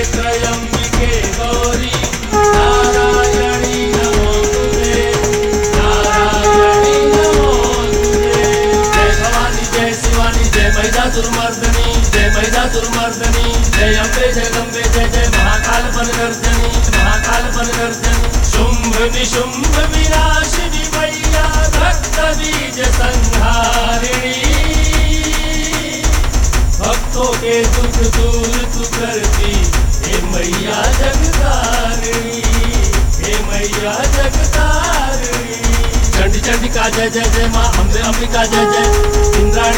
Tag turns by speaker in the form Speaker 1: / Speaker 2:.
Speaker 1: त्र्यंबिके गौरी नारायणी नमोस्तुते नारायणी नमोस्तुते। जय भवानी जय शिवानी जय महिषासुरमर्दिनी जय महिषासुरमर्दिनी जय अम्बे जगदम्बे जय जय महाकाल बलगर्जनी महाकाल बलगर्जनी। शुंभ निशुंभ विनाशिनी मैया भक्त बीज संहारिणी भक्तों के दुख दूर तू करती हे मैया जगतारिणी हे मैया जगतारिणी। चंडी चंडिका जय जय जय माँ अम्बे अंबिका जय जय इंद्राणी